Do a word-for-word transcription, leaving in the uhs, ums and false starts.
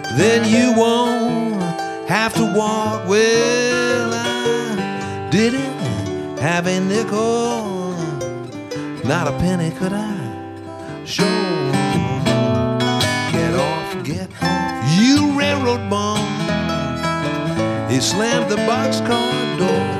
then you won't have to walk. Well, I didn't have a nickel, not a penny could I show. Get off, get off, you railroad bum. He slammed the boxcar door.